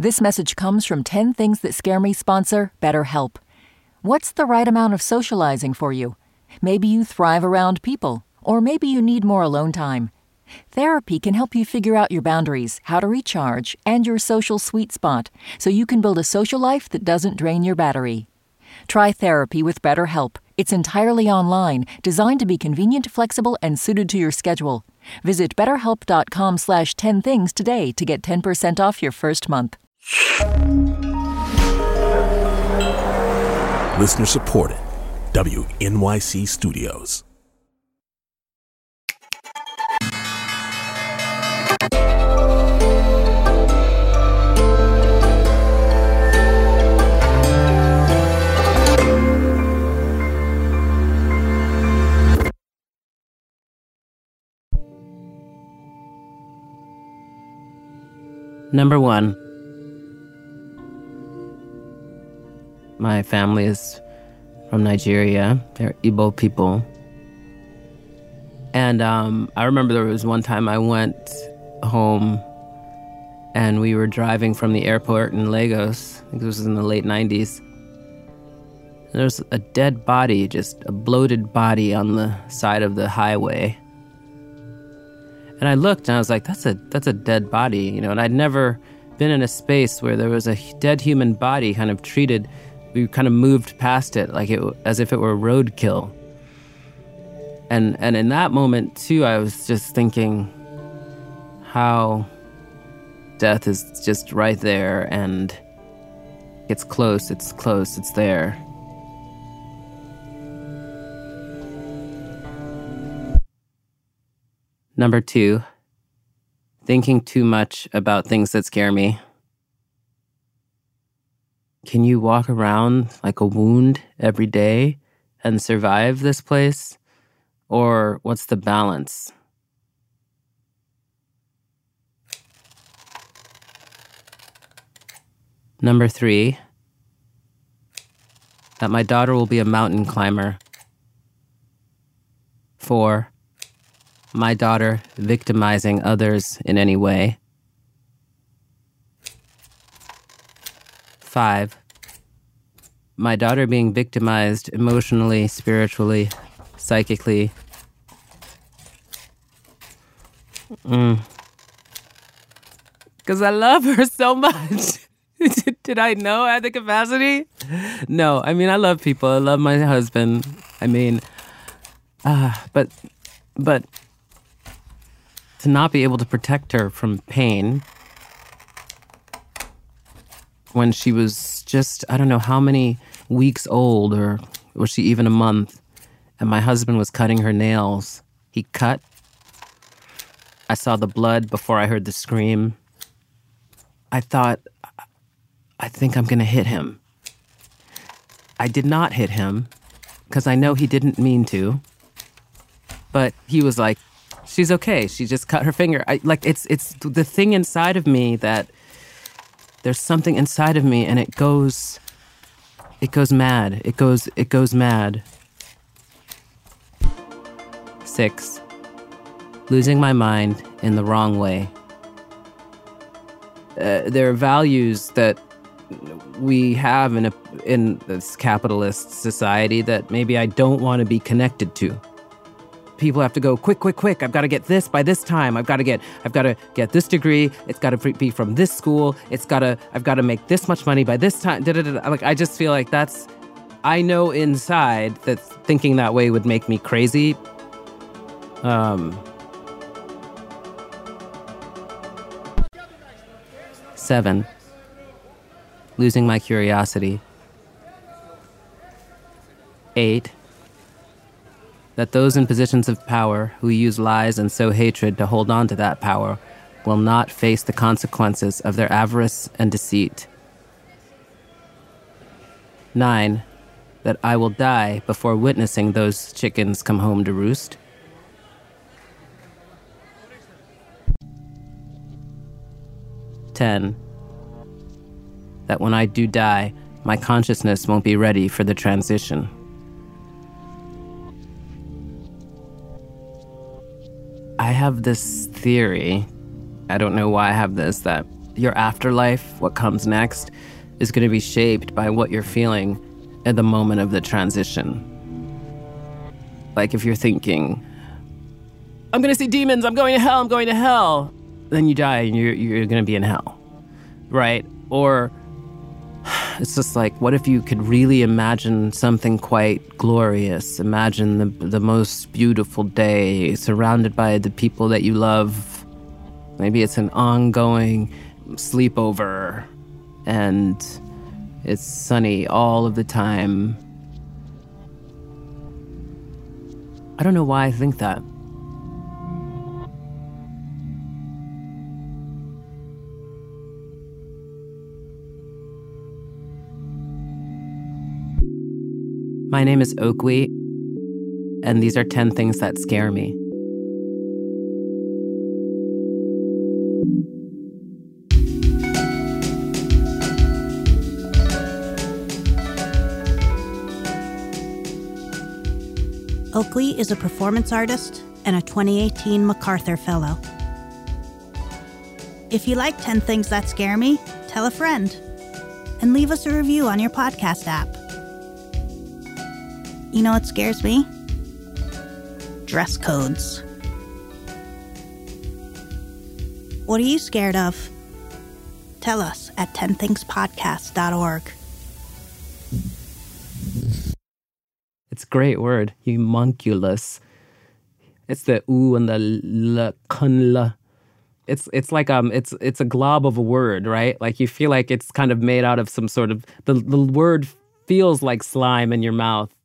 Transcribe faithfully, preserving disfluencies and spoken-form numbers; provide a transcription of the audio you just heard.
This message comes from ten Things That Scare Me sponsor BetterHelp. What's the right amount of socializing for you? Maybe you thrive around people, or maybe you need more alone time. Therapy can help you figure out your boundaries, how to recharge, and your social sweet spot, so you can build a social life that doesn't drain your battery. Try therapy with BetterHelp. It's entirely online, designed to be convenient, flexible, and suited to your schedule. Visit betterhelp.com slash 10 things today to get ten percent off your first month. Listener supported. W N Y C Studios. Number one. My family is from Nigeria. They're Igbo people. And um, I remember there was one time I went home and we were driving from the airport in Lagos. I think this was in the late nineties. There was a dead body, just a bloated body on the side of the highway. And I looked and I was like, that's a that's a dead body, you know, and I'd never been in a space where there was a dead human body kind of treated. We kind of moved past it like it as if it were roadkill. And and in that moment, too, I was just thinking how death is just right there and it's close, it's close, it's there. Number two, thinking too much about things that scare me. Can you walk around like a wound every day and survive this place? Or what's the balance? Number three, that my daughter will be a mountain climber. Four, my daughter victimizing others in any way. Five, my daughter being victimized emotionally, spiritually, psychically. Mm. Because I love her so much. Did I know I had the capacity? No, I mean, I love people. I love my husband. I mean, uh, but, but to not be able to protect her from pain when she was just, I don't know how many weeks old, or was she even a month, and my husband was cutting her nails. He cut. I saw the blood before I heard the scream. I thought, I think I'm going to hit him. I did not hit him, because I know he didn't mean to. But he was like, she's okay. She just cut her finger. I, like, it's it's the thing inside of me that there's something inside of me, and it goes, it goes mad. It goes, it goes mad. Six, losing my mind in the wrong way. Uh, there are values that we have in a in this capitalist society that maybe I don't want to be connected to. People have to go quick, quick, quick. I've got to get this by this time. I've got to get, I've got to get this degree. It's got to be from this school. It's got to, I've got to make this much money by this time. Da, da, da, da. Like, I just feel like that's, I know inside that thinking that way would make me crazy. Um. Seven, losing my curiosity. Eight, that those in positions of power who use lies and sow hatred to hold on to that power will not face the consequences of their avarice and deceit. Nine, that I will die before witnessing those chickens come home to roost. Ten, that when I do die, my consciousness won't be ready for the transition. I have this theory, I don't know why I have this, that your afterlife, what comes next, is going to be shaped by what you're feeling at the moment of the transition. Like if you're thinking, I'm going to see demons, I'm going to hell, I'm going to hell, then you die and you're, you're going to be in hell, right? Or it's just like, what if you could really imagine something quite glorious? Imagine the the most beautiful day surrounded by the people that you love. Maybe it's an ongoing sleepover and it's sunny all of the time. I don't know why I think that. My name is Oakwee, and these are ten things that scare me. Oakwee is a performance artist and a twenty eighteen MacArthur Fellow. If you like ten Things That Scare Me, tell a friend and leave us a review on your podcast app. You know what scares me? Dress codes. What are you scared of? Tell us at ten things podcast dot org. It's a great word, homunculus. It's the oo and the l, kunla. It's it's like um it's it's a glob of a word, right? Like you feel like it's kind of made out of some sort of the the word feels like slime in your mouth.